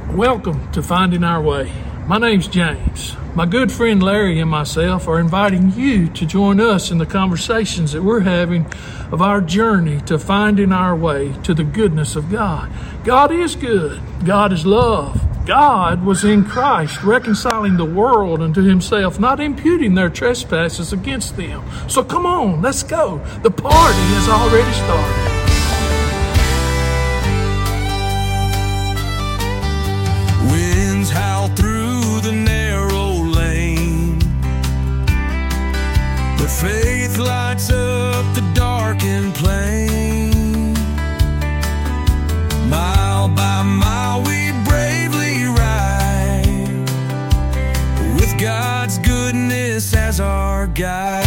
Welcome to Finding Our Way. My name's James. My good friend Larry and myself are inviting you to join us in the conversations that we're having of our journey to finding our way to the goodness of God. God is good. God is love. God was in Christ, reconciling the world unto himself, not imputing their trespasses against them. So come on, let's go. The party has already started. Winds howl through the narrow lane, but faith lights up the darkened plain. Mile by mile we bravely ride, with God's goodness as our guide.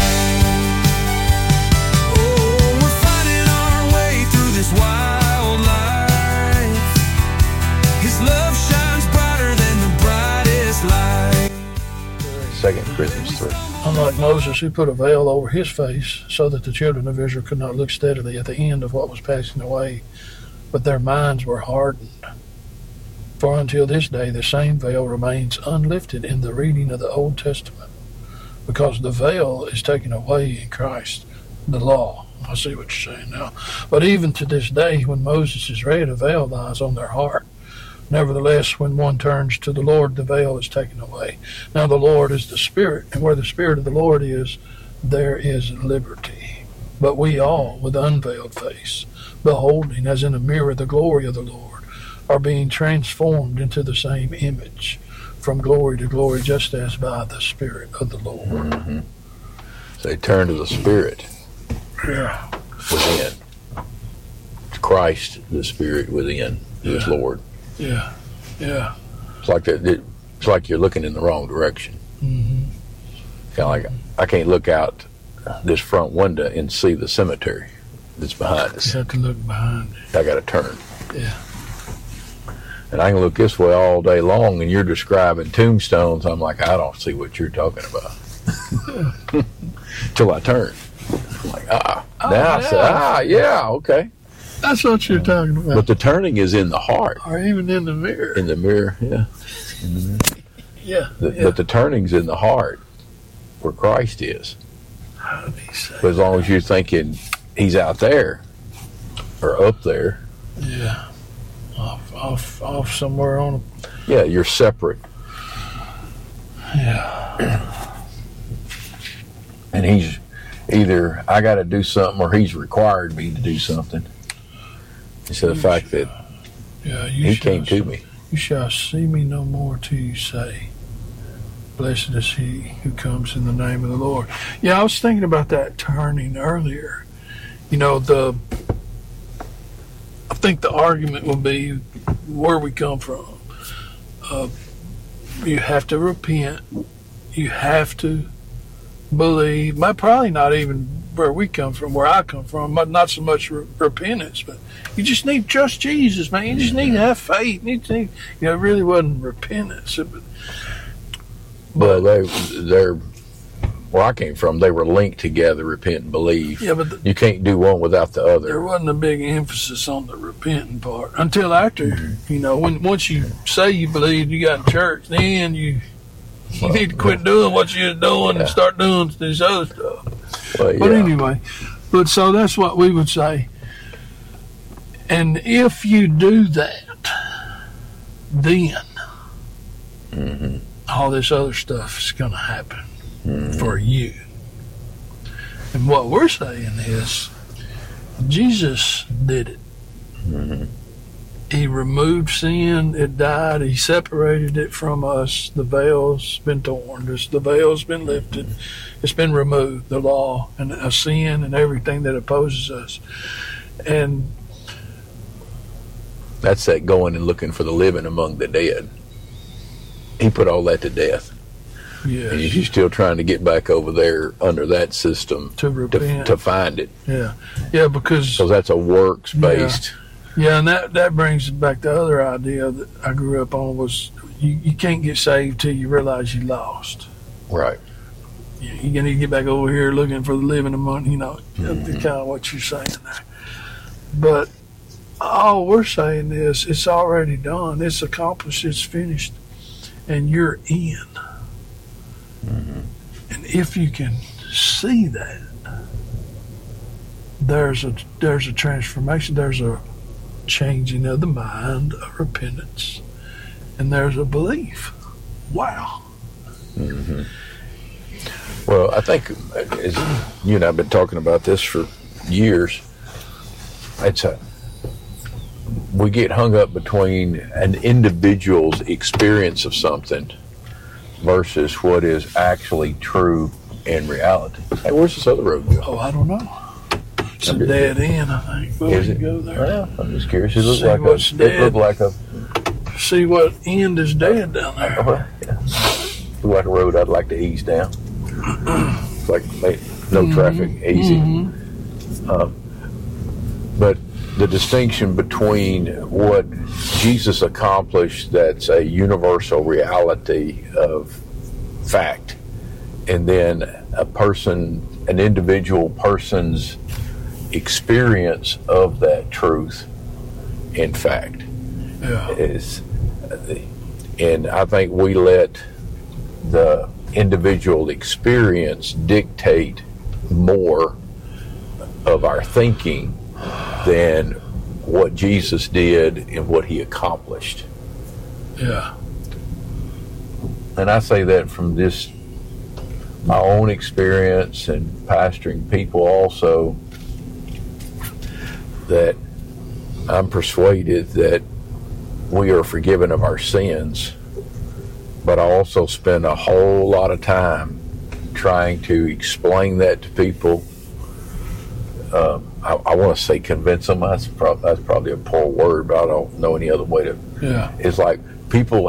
Oh, we're finding our way through this wild life. His love shines brighter than the brightest light. 2 Corinthians 3. Unlike Moses, who put a veil over his face so that the children of Israel could not look steadily at the end of what was passing away, but their minds were hardened. For until this day the same veil remains unlifted in the reading of the Old Testament, because the veil is taken away in Christ, the law. I see what you're saying now. But even to this day, when Moses is read, a veil lies on their heart. Nevertheless, when one turns to the Lord, the veil is taken away. Now the Lord is the Spirit, and where the Spirit of the Lord is, there is liberty. But we all, with unveiled face, beholding as in a mirror the glory of the Lord, are being transformed into the same image, from glory to glory, just as by the Spirit of the Lord. Mm-hmm. So they turn to the Spirit within. Christ, the Spirit within, is Lord. Yeah. It's like that. It's like you're looking in the wrong direction. Mm-hmm. Kind of like I can't look out this front window and see the cemetery that's behind us. You have to look behind you. I got to turn. Yeah. And I can look this way all day long, and you're describing tombstones. I'm like, I don't see what you're talking about. Till I turn. I'm like, now I say, okay. That's what you're talking about. But the turning is in the heart. Or even in the mirror. In the mirror, yeah. In the mirror. Yeah. But the turning's in the heart, where Christ is. How do he say But as long as you're thinking he's out there, or up there. Yeah. Off somewhere on a... Yeah, you're separate. Yeah. And he's either, I got to do something, or he's required me to do something. Instead of the fact that he came to me. You shall see me no more till you say, blessed is he who comes in the name of the Lord. Yeah, I was thinking about that turning earlier. You know, I think the argument will be where we come from. You have to repent. You have to believe. Probably not even where we come from, where I come from, not so much repentance, but you just need to trust Jesus, man. You just need to have faith. It really wasn't repentance. But they're where I came from, they were linked together, repent and believe. Yeah, but you can't do one without the other. There wasn't a big emphasis on the repenting part until after, once you say you believe, you got in church, then you need to quit doing what you're doing and start doing this other stuff. But anyway, so that's what we would say. And if you do that, then all this other stuff is going to happen for you. And what we're saying is, Jesus did it. He removed sin, it died, he separated it from us. The veil's been torn, the veil's been lifted, it's been removed, the law and a sin and everything that opposes us. And that's that going and looking for the living among the dead. He put all that to death. Yes. And you're still trying to get back over there under that system to repent, to find it. Yeah, because that's a works based. Yeah, and that brings back the other idea that I grew up on was you can't get saved till you realize you lost. Right. You need to get back over here looking for the living among, kind of what you're saying there. But All we're saying is it's already done. It's accomplished. It's finished. And you're in. And if you can see that, there's a transformation. There's a changing of the mind, a repentance, and there's a belief. Wow. Well, I think as you and I have been talking about this for years, we get hung up between an individual's experience of something versus what is actually true in reality. Hey, where's this other road go? Oh, I don't know. It's a dead end, I think. Will Is you it? go there? Well, I'm just curious. It See what's looked dead. like a See what end is dead down there. yeah. Looked like a road I'd like to ease down. It's like no traffic, easy. But the distinction between what Jesus accomplished that's a universal reality of fact, and then an individual person's experience of that truth in fact Yeah. is, and I think we let the individual experience dictate more of our thinking than what Jesus did and what he accomplished. Yeah. And I say that from just my own experience and pastoring people also, that I'm persuaded that we are forgiven of our sins, but I also spend a whole lot of time trying to explain that to people. I want to say convince them. That's probably a poor word, but I don't know any other way to. Yeah. It's like people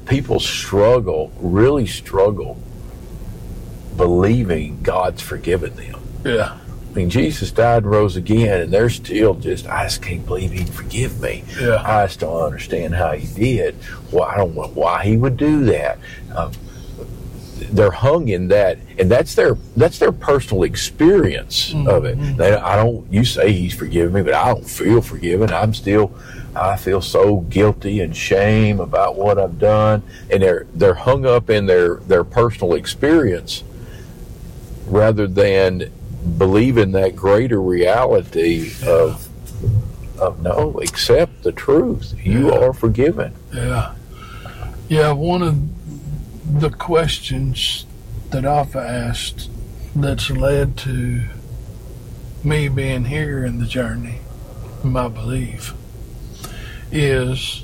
really struggle believing God's forgiven them. Yeah. I mean, Jesus died and rose again, and they're still just, I just can't believe he'd forgive me. Yeah. I just don't understand how he did. Well, I don't know why he would do that. They're hung in that, and that's their personal experience of it. You say he's forgiven me, but I don't feel forgiven. I feel so guilty and shame about what I've done, and they're hung up in their personal experience rather than believing that greater reality of no, accept the truth. You are forgiven. Yeah. Yeah, one of the questions that I've asked that's led to me being here in the journey, my belief, is,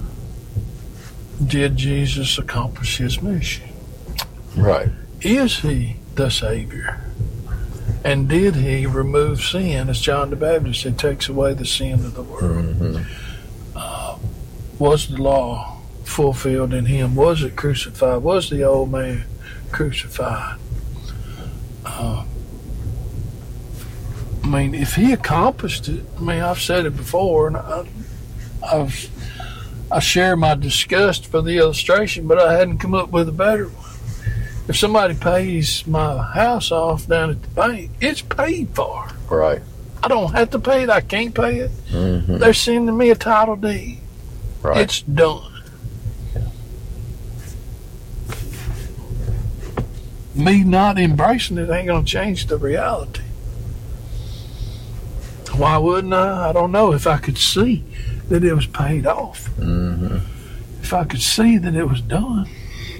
did Jesus accomplish his mission? Right. Is he the Savior? And did he remove sin, as John the Baptist said, takes away the sin of the world? Was the law fulfilled in him? Was it crucified? Was the old man crucified? I mean, if he accomplished it, I mean, I've said it before, and I share my disgust for the illustration, but I hadn't come up with a better one. If somebody pays my house off down at the bank, it's paid for. Right. I don't have to pay it. I can't pay it. They're sending me a title deed. Right. It's done. Me not embracing it ain't going to change the reality. Why wouldn't I? I don't know. If I could see that it was paid off. If I could see that it was done.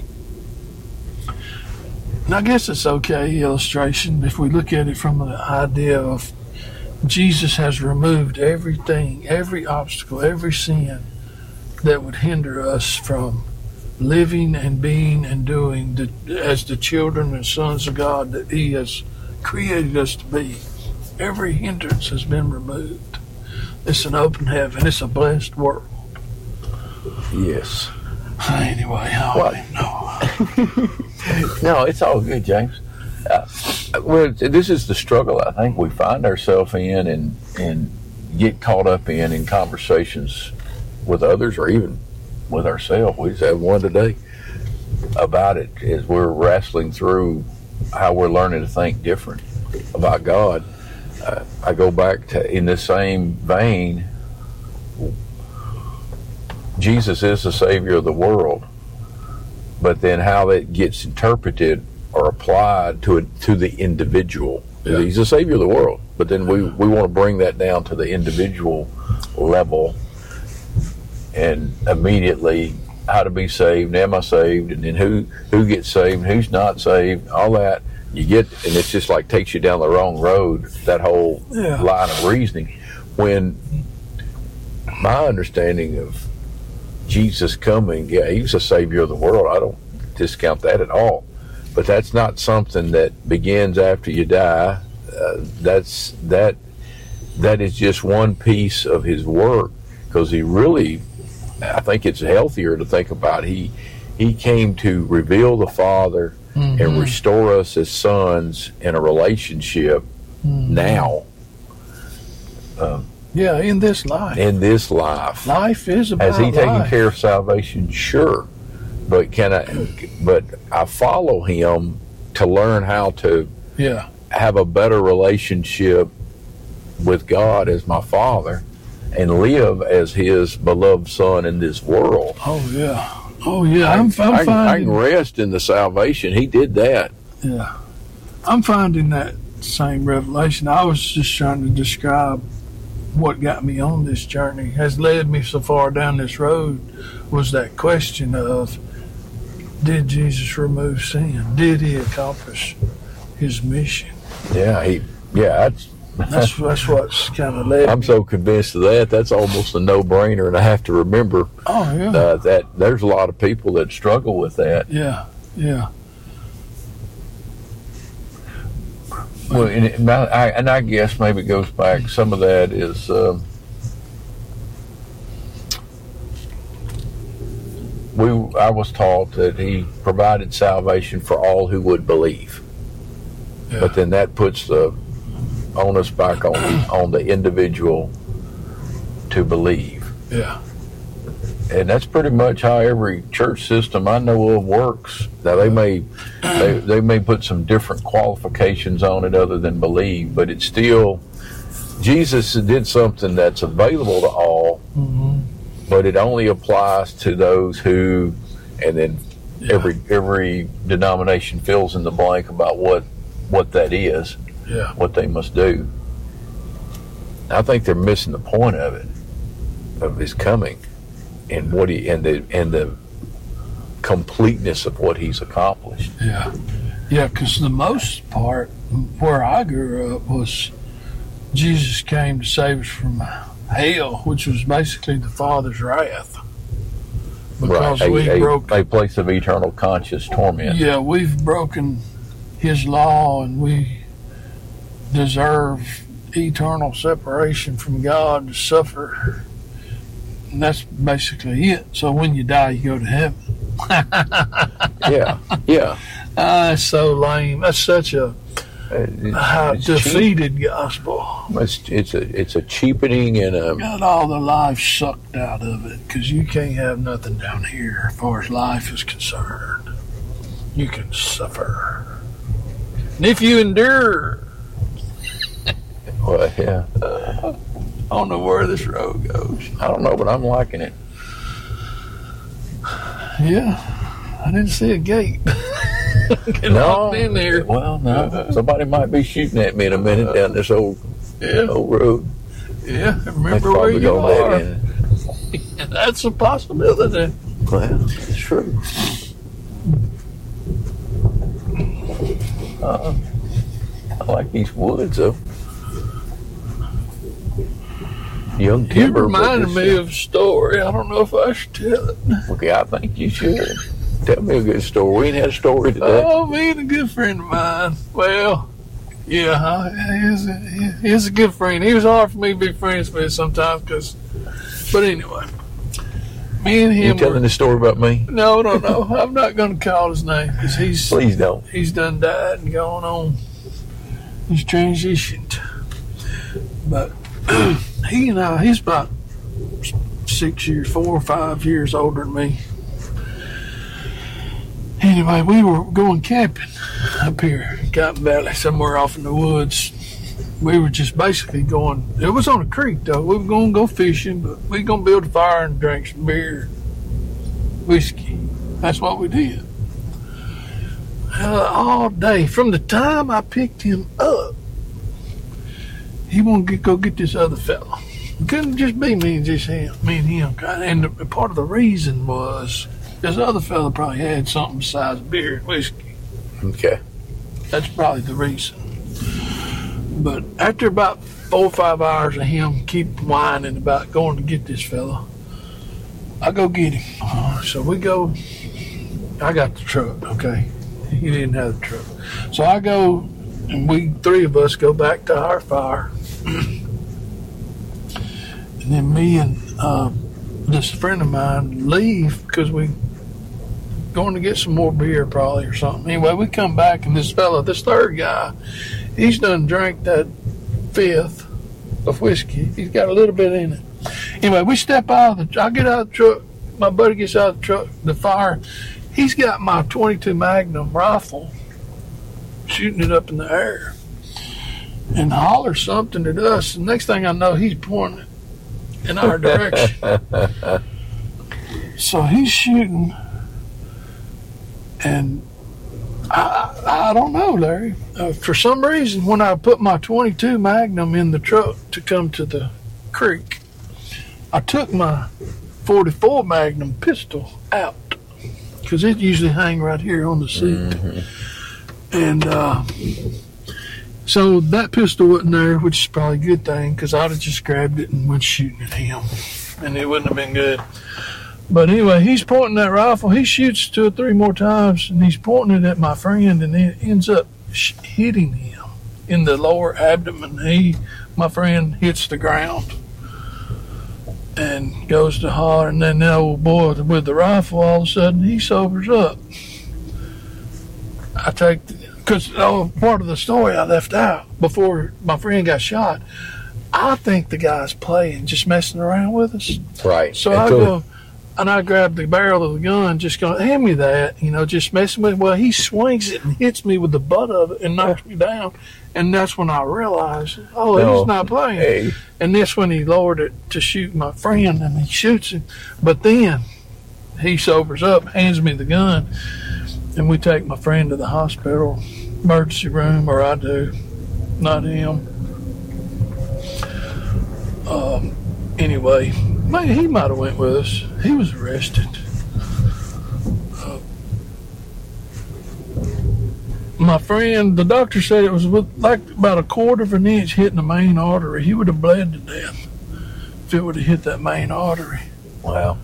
And I guess it's okay, illustration, if we look at it from the idea of Jesus has removed everything, every obstacle, every sin that would hinder us from living and being and doing as the children and sons of God that he has created us to be. Every hindrance has been removed. It's an open heaven. It's a blessed world. Yes. Anyway, I don't know. No, it's all good, James. Well, this is the struggle I think we find ourselves in and get caught up in conversations with others or even with ourselves. We just had one today about it as we're wrestling through how we're learning to think different about God. I go back to, in the same vein, Jesus is the Savior of the world, but then how that gets interpreted or applied to the individual. Yeah. He's the Savior of the world, but then we want to bring that down to the individual level, and immediately how to be saved, am I saved, and then who gets saved, who's not saved, all that. You get, and it's just like takes you down the wrong road, that whole line of reasoning. When my understanding of Jesus coming, yeah, he's the Savior of the world. I don't discount that at all. But that's not something that begins after you die. That is just one piece of his work, because he really, I think it's healthier to think about. He came to reveal the Father and restore us as sons in a relationship now. In this life. In this life. Life is about Has he taken life. care of salvation? Sure. But I follow him to learn how to have a better relationship with God as my Father and live as his beloved son in this world. Oh yeah. I'm finding I can rest in the salvation. He did that. Yeah. I'm finding that same revelation. I was just trying to describe what got me on this journey, has led me so far down this road, was that question of, did Jesus remove sin? Did he accomplish his mission? That's what's kind of led I'm me. so convinced of that. That's almost a no-brainer, and I have to remember that there's a lot of people that struggle with that. Yeah. Well, and I guess maybe it goes back. Some of that is I was taught that he provided salvation for all who would believe, but then that puts the onus back on the individual to believe. Yeah. And that's pretty much how every church system I know of works. Now they may put some different qualifications on it other than believe, but it's still, Jesus did something that's available to all, but it only applies to those who, and then every denomination fills in the blank about what that is, what they must do. I think they're missing the point of it, of his coming. And what and the completeness of what he's accomplished. Because the most part where I grew up was Jesus came to save us from hell, which was basically the Father's wrath, because we broke a place of eternal conscious torment. Yeah, we've broken his law, and we deserve eternal separation from God, to suffer. And that's basically it. So when you die, you go to heaven. That's so lame. That's such a defeated gospel. It's a cheapening and got all the life sucked out of it, because you can't have nothing down here as far as life is concerned. You can suffer, and if you endure. Well, yeah. I don't know where this road goes. I don't know, but I'm liking it. Yeah, I didn't see a gate. No, in there. Well, no. Somebody might be shooting at me in a minute down this old road. Yeah, remember where you are. That's a possibility. Well, it's true. I like these woods, though. Young timber. You reminded me of a story. I don't know if I should tell it. Okay, I think you should. Tell me a good story. We ain't had a story today. Oh, me and a good friend of mine. Well, he's a good friend. He was hard for me to be friends with sometimes, but anyway. Me and him. You telling the story about me? No. I'm not going to call his name, because Please don't. He's done died and gone on. He's transitioned. But he and I, he's about 4 or 5 years older than me. Anyway, we were going camping up here in Cotton Valley, somewhere off in the woods. we were just basically going. It was on a creek though. We were going to go fishing, but we were going to build a fire and drink some beer, whiskey. That's what we did. All day from the time I picked him up, he wanted to go get this other fella. It couldn't just be me and him. And part of the reason was this other fella probably had something besides beer and whiskey. Okay. That's probably the reason. But after about 4 or 5 hours of him keep whining about going to get this fella, I go get him. So we go. I got the truck. Okay, he didn't have the truck. So I go, and we 3 of us go back to our fire. And then me and this friend of mine leave because we going to get some more beer probably or something. Anyway, we come back and this third guy, he's done drank that 5th of whiskey. He's got a little bit in it. Anyway, we step out of I get out of the truck. My buddy gets out of the truck, the fire. He's got my .22 Magnum rifle, shooting it up in the air, and hollers something at us. The next thing I know, he's pointing it in our direction. So he's shooting, and I don't know, Larry. For some reason, when I put my .22 Magnum in the truck to come to the creek, I took my .44 Magnum pistol out because it usually hang right here on the seat. Mm-hmm. And so that pistol wasn't there, which is probably a good thing because I'd have just grabbed it and went shooting at him, and it wouldn't have been good. But anyway, he's pointing that rifle. He shoots 2 or 3 more times, and he's pointing it at my friend, and it ends up hitting him in the lower abdomen. My friend hits the ground and goes to holler, and then the old boy with the rifle, all of a sudden, he sobers up. Because part of the story I left out before my friend got shot, I think the guy's playing, just messing around with us. Right. So I go, and I grab the barrel of the gun, just going, hand me that, just messing with it. Well, he swings it and hits me with the butt of it and knocks me down. And that's when I realized, he's not playing. Hey. And that's when he lowered it to shoot my friend, and he shoots him. But then he sobers up, hands me the gun, and we take my friend to the hospital, emergency room, or I do, not him. Anyway, he might have went with us. He was arrested. My friend, the doctor said it was like about 1/4 of an inch hitting the main artery. He would have bled to death if it would have hit that main artery. Wow.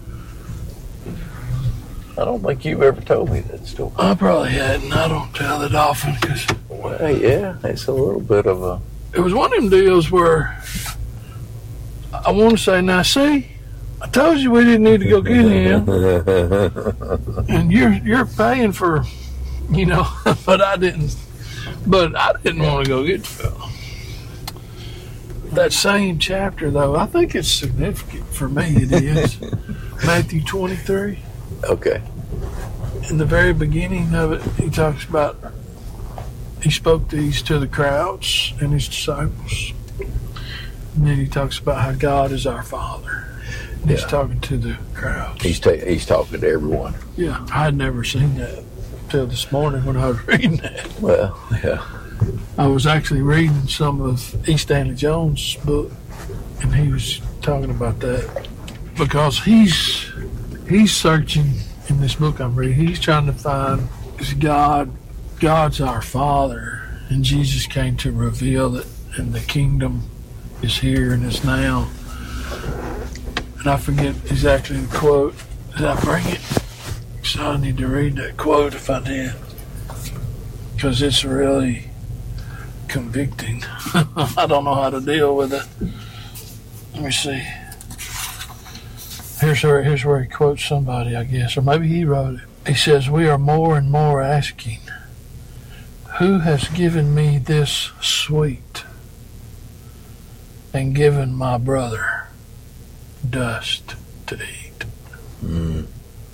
I don't think you've ever told me that story. I probably hadn't. I don't tell it often because. Well, yeah, it's a little bit of a. It was one of them deals where I want to say, now see, I told you we didn't need to go get him, and you're paying for, but I didn't. But I didn't want to go get the fellow. That same chapter, though, I think it's significant for me. It is Matthew 23. Okay. In the very beginning of it, he talks about he spoke these to the crowds and his disciples. And then he talks about how God is our Father. And he's talking to the crowds. He's talking to everyone. Yeah, I had never seen that till this morning when I was reading that. Well, yeah. I was actually reading some of E. Stanley Jones' book, and he was talking about that because he's searching in this book I'm reading. He's trying to find, is God's our Father, and Jesus came to reveal it, and the kingdom is here and is now. And I forget exactly the quote. Did I bring it? So I need to read that quote if I did, because it's really convicting. I don't know how to deal with it. Let me see. Here's where he quotes somebody, I guess, or maybe he wrote it. He says, "We are more and more asking, who has given me this sweet and given my brother dust to eat?" Mm.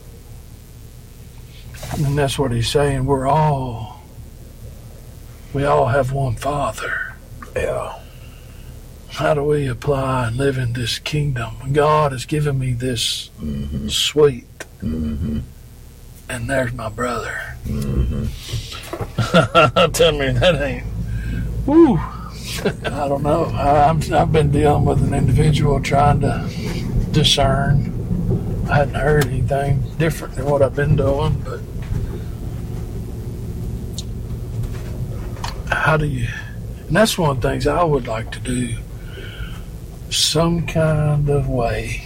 And that's what he's saying. We all have one Father. Yeah. how do we apply and live in this kingdom? God has given me this sweet, and there's my brother. Tell me that ain't. Woo. I don't know. I've been dealing with an individual trying to discern. I hadn't heard anything different than what I've been doing, but how do you? And that's one of the things I would like to do. Some kind of way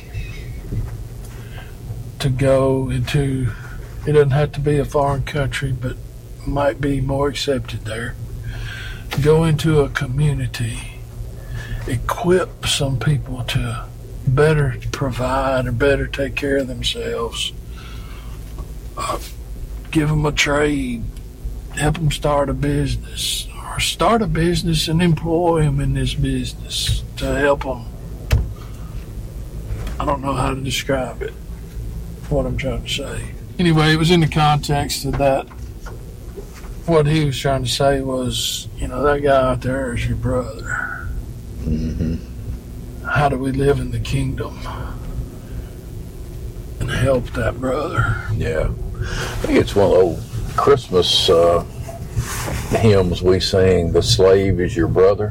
to go into. It doesn't have to be a foreign country, but might be more accepted there. Go into a community, equip some people to better provide or better take care of themselves. Give them a trade, help them start a business, or start a business and employ them in this business to help them. I don't know how to describe it, what I'm trying to say. Anyway, it was in the context of that. What he was trying to say was, that guy out there is your brother. How do we live in the kingdom and help that brother? Yeah. I think it's one of those Christmas hymns we sing, "The slave is your brother,"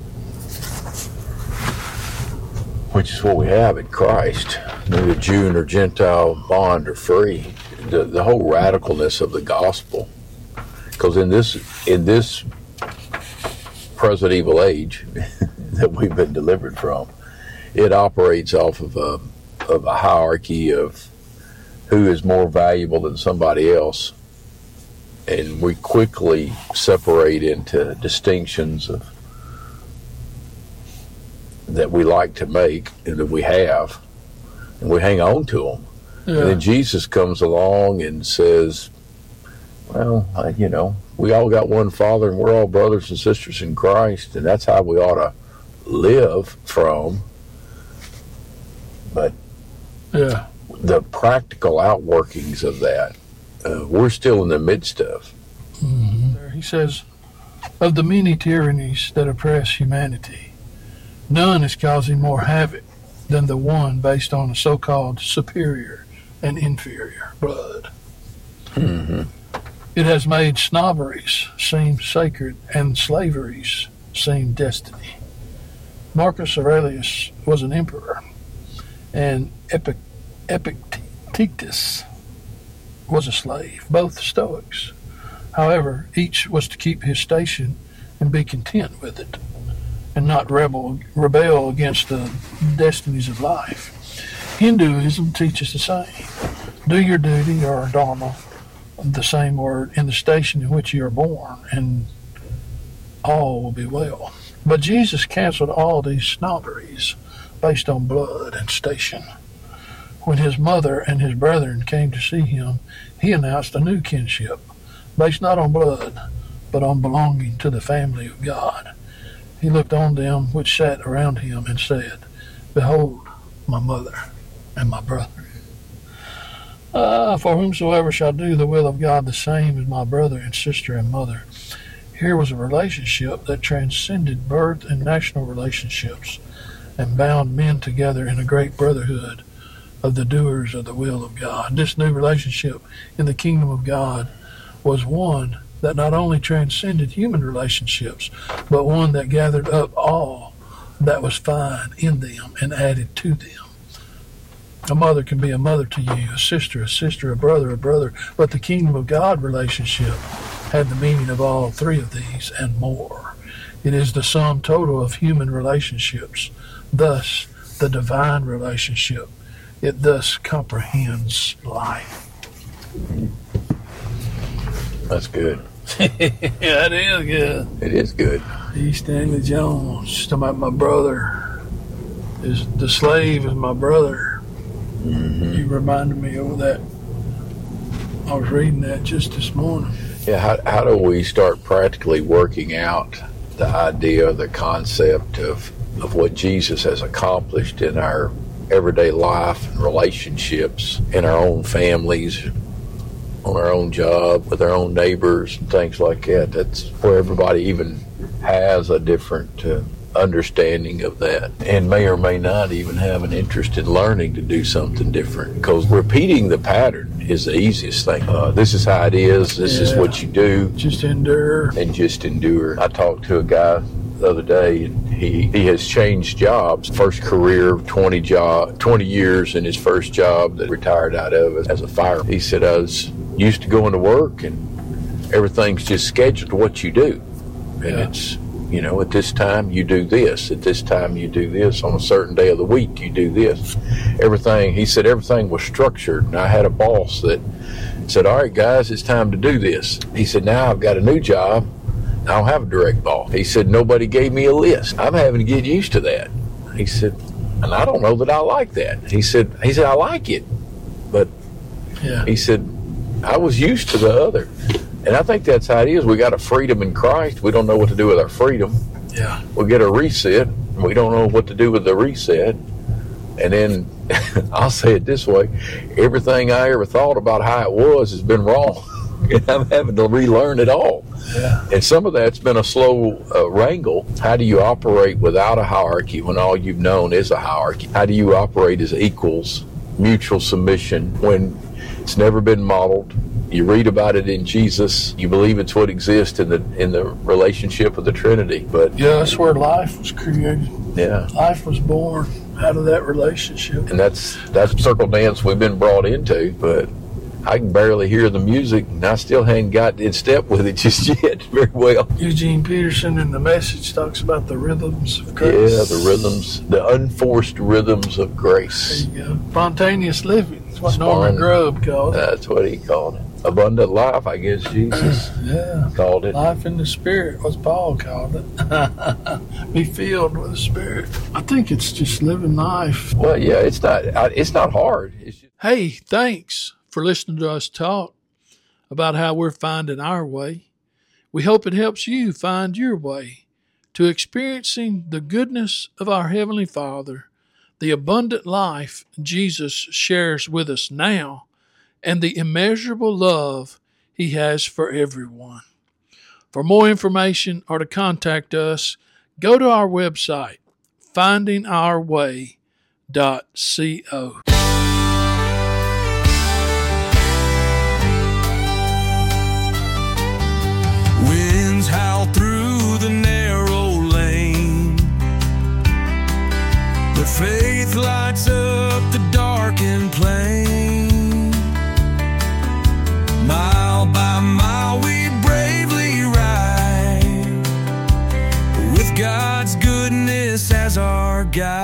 which is what we have in Christ. Neither Jew nor Gentile, bond or free. The whole radicalness of the gospel. Because in this present evil age that we've been delivered from, it operates off of a hierarchy of who is more valuable than somebody else, and we quickly separate into distinctions that we like to make and that we have, and we hang on to them. Yeah. And then Jesus comes along and says, well, we all got one Father, and we're all brothers and sisters in Christ, and that's how we ought to live from. But the practical outworkings of that, we're still in the midst of. He says, of the many tyrannies that oppress humanity, none is causing more havoc than the one based on a so-called superior and inferior blood. It has made snobberies seem sacred and slaveries seem destiny. Marcus Aurelius was an emperor, and Epictetus was a slave, both Stoics. However, each was to keep his station and be content with it, and not rebel against the destinies of life. Hinduism teaches the same. Do your duty, or dharma, the same word, in the station in which you are born, and all will be well. But Jesus canceled all these snobberies based on blood and station. When his mother and his brethren came to see him, he announced a new kinship, based not on blood, but on belonging to the family of God. He looked on them which sat around him and said, Behold, my mother and my brother. For whomsoever shall do the will of God, the same is my brother and sister and mother. Here was a relationship that transcended birth and national relationships and bound men together in a great brotherhood of the doers of the will of God. This new relationship in the kingdom of God was one that not only transcended human relationships, but one that gathered up all that was fine in them and added to them. A mother can be a mother to you, a sister, a brother, but the kingdom of God relationship had the meaning of all three of these and more. It is the sum total of human relationships, thus the divine relationship. It thus comprehends life. That's good. Yeah, it is good. It is good. E. Stanley Jones, talking about my brother. The slave is my brother. You reminded me of that. I was reading that just this morning. Yeah, how do we start practically working out the idea, the concept of what Jesus has accomplished in our everyday life and relationships, in our own families, on our own job, with our own neighbors and things like that? That's where everybody even has a different understanding of that, and may or may not even have an interest in learning to do something different, because repeating the pattern is the easiest thing. This is how it is. This is what you do. Just endure. And just endure. I talked to a guy the other day, and he has changed jobs. First career, 20 years in his first job that retired out of as a fireman. He said, I was used to going to work and everything's just scheduled to what you do. And it's, at this time you do this, at this time you do this, on a certain day of the week you do this. He said everything was structured, and I had a boss that said, all right guys, it's time to do this. He said, now I've got a new job, I don't have a direct boss. He said, nobody gave me a list. I'm having to get used to that. He said, and I don't know that I like that. He said, I like it, but he said, I was used to the other. And I think that's how it is. We got a freedom in Christ. We don't know what to do with our freedom. Yeah. We get a reset. We don't know what to do with the reset. And then I'll say it this way. Everything I ever thought about how it was has been wrong. And I'm having to relearn it all. Yeah. And some of that's been a slow wrangle. How do you operate without a hierarchy when all you've known is a hierarchy? How do you operate as equals, mutual submission, when it's never been modeled? You read about it in Jesus. You believe it's what exists in the relationship of the Trinity. But that's where life was created. Yeah, life was born out of that relationship. And that's circle dance we've been brought into. But I can barely hear the music, and I still hadn't got in step with it just yet very well. Eugene Peterson in The Message talks about the rhythms of grace. Yeah, the rhythms, the unforced rhythms of grace. There you go. Spontaneous living is what Norman Grubb called it. That's what he called it. Abundant life, I guess Jesus called it. Life in the Spirit was Paul called it. Be filled with the Spirit. I think it's just living life. Well, yeah, it's not hard. It's just... Hey, thanks for listening to us talk about how we're finding our way. We hope it helps you find your way to experiencing the goodness of our Heavenly Father, the abundant life Jesus shares with us now, and the immeasurable love He has for everyone. For more information or to contact us, go to our website, findingourway.co. Winds howl through the narrow lane, but faith lights up the darkened plain. Mile by mile we bravely ride, with God's goodness as our guide.